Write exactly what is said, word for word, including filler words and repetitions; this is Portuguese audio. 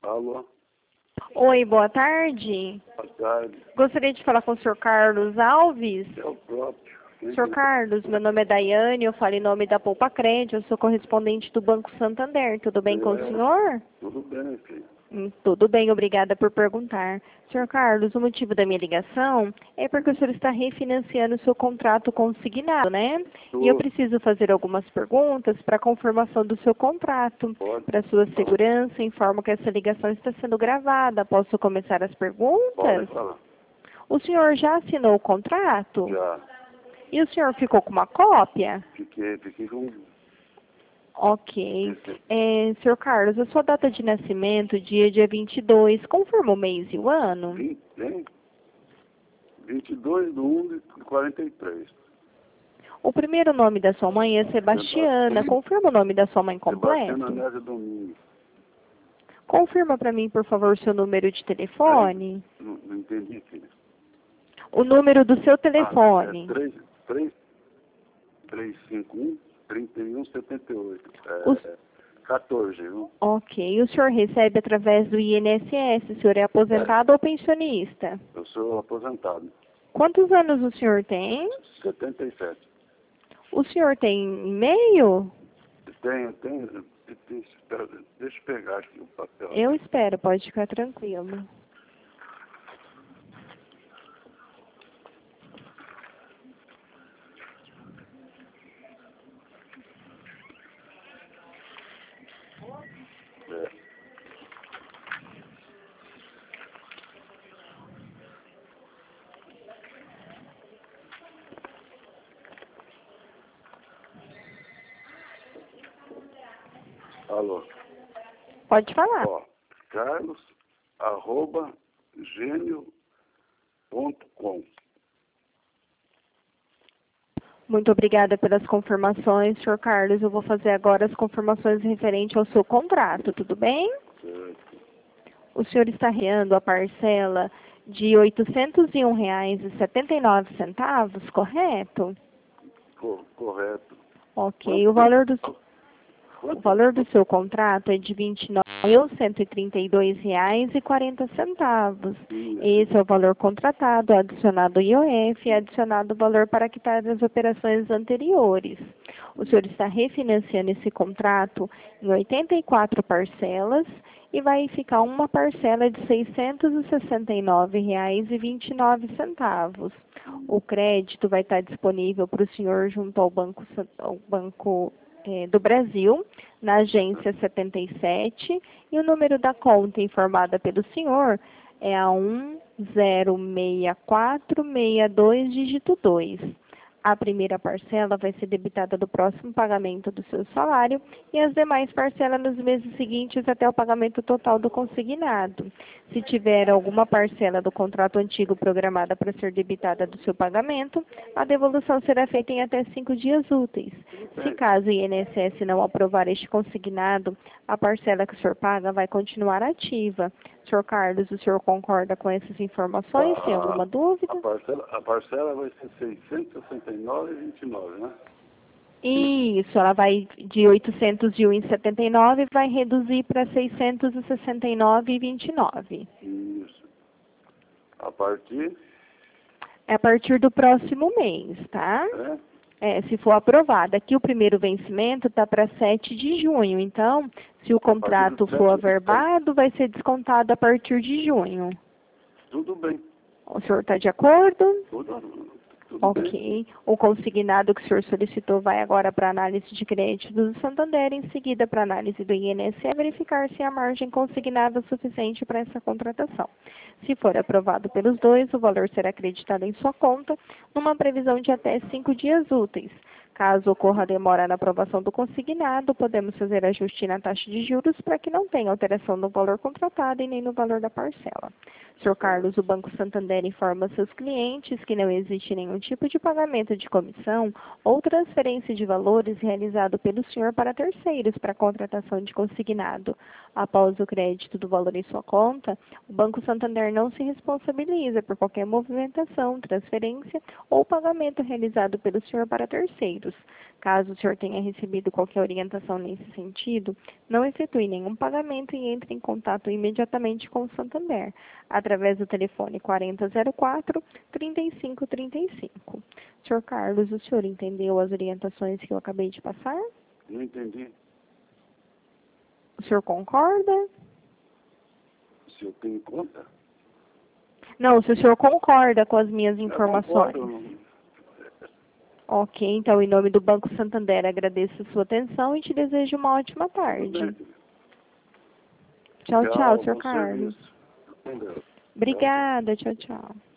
Alô? Oi, boa tarde. Boa tarde. Gostaria de falar com o senhor Carlos Alves. É o próprio. Quem senhor que- Carlos, meu nome é Daiane, eu falo em nome da Poupa Crédito, eu sou correspondente do Banco Santander. Tudo bem com o É, senhor? Tudo bem, filho. Hum, Tudo bem, obrigada por perguntar. senhor Carlos, o motivo da minha ligação é porque o senhor está refinanciando o seu contrato consignado, né? E eu Tô, preciso fazer algumas perguntas para confirmação do seu contrato. pode, Para sua segurança, informo que essa ligação está sendo gravada. Posso começar as pode perguntas? falar. O senhor já assinou o contrato? Já E o senhor ficou com uma cópia? fiquei, fiquei com Ok. esse- É, senhor Carlos, a sua data de nascimento, dia dia vinte e dois, confirma o mês e o ano? vinte, hein? vinte e dois de um de quarenta e três. O primeiro nome da sua mãe é Sebastiana. Confirma o nome da sua mãe Sebastiana completo? Nézia Domingos. Confirma para mim, por favor, seu número de telefone. Não, não entendi, filho. O número do seu Ah, telefone. é três, três, três, cinco, um, trinta e um, setenta e oito. Os- É, quatorze, viu? Ok. O senhor recebe através do I N S S. O senhor é aposentado ou pensionista? Eu sou aposentado. Quantos anos o senhor tem? setenta e sete. O senhor tem e-mail? Tenho, tenho, tenho, espera, deixa eu pegar aqui o papel. Eu espero, pode ficar tranquilo. É. Alô, Pode falar. ó, carlos, arroba, gênio ponto com. Muito obrigada pelas confirmações, senhor Carlos. Eu vou fazer agora as confirmações referentes ao seu contrato, tudo bem? Certo. O senhor está reando a parcela de oitocentos e um reais e setenta e nove centavos, correto? Co- correto. Ok. O valor do, o Quanto? valor do seu contrato é de vinte e nove mil cento e trinta e dois reais e quarenta centavos. Esse é o valor contratado, adicionado o I O F e adicionado o valor para quitar das operações anteriores. O senhor está refinanciando esse contrato em oitenta e quatro parcelas e vai ficar uma parcela de seiscentos e sessenta e nove reais e vinte e nove centavos. O crédito vai estar disponível para o senhor junto ao Banco, San- ao banco eh, do Brasil, na agência setenta e sete, e o número da conta informada pelo senhor é a um zero seis quatro seis dois, dígito dois. A primeira parcela vai ser debitada do próximo pagamento do seu salário e as demais parcelas nos meses seguintes até o pagamento total do consignado. Se tiver alguma parcela do contrato antigo programada para ser debitada do seu pagamento, a devolução será feita em até cinco dias úteis. Se caso o I N S S não aprovar este consignado, a parcela que o senhor paga vai continuar ativa. senhor Carlos, o senhor concorda com essas informações? Tem alguma dúvida? A parcela, a parcela vai ser seiscentos e sessenta e nove reais e vinte e nove centavos, né? Isso, ela vai de oitocentos e um vírgula setenta e nove vai reduzir para seiscentos e sessenta e nove vírgula vinte e nove. Isso. A partir, É a partir do próximo mês, tá? né? É, se for aprovado. Aqui o primeiro vencimento está para sete de junho, então, se o contrato do for sete de averbado, vai ser descontado a partir de junho. Tudo bem. O senhor está de acordo? Tudo, tudo bem. Ok. O consignado que o senhor solicitou vai agora para análise de crédito do Santander, em seguida para análise do I N S S, verificar se há margem consignada é suficiente para essa contratação. Se for aprovado pelos dois, o valor será acreditado em sua conta, numa previsão de até cinco dias úteis. Caso ocorra demora na aprovação do consignado, podemos fazer ajuste na taxa de juros para que não tenha alteração no valor contratado e nem no valor da parcela. senhor Carlos, o Banco Santander informa seus clientes que não existe nenhum tipo de pagamento de comissão ou transferência de valores realizado pelo senhor para terceiros para contratação de consignado. Após o crédito do valor em sua conta, o Banco Santander não se responsabiliza por qualquer movimentação, transferência ou pagamento realizado pelo senhor para terceiros. serviços. Caso o senhor tenha recebido qualquer orientação nesse sentido, não efetue nenhum pagamento e entre em contato imediatamente com o Santander, através do telefone quarenta zero quatro, trinta e cinco trinta e cinco. senhor Carlos, o senhor entendeu as orientações que eu acabei de passar? Não entendi. O senhor concorda? Se eu tenho conta? Não, se o senhor concorda com as minhas informações. Eu concordo. Ok, então, em nome do Banco Santander, agradeço a sua atenção e te desejo uma ótima tarde. Tchau, tchau, senhor Carlos. Obrigada, tchau, tchau.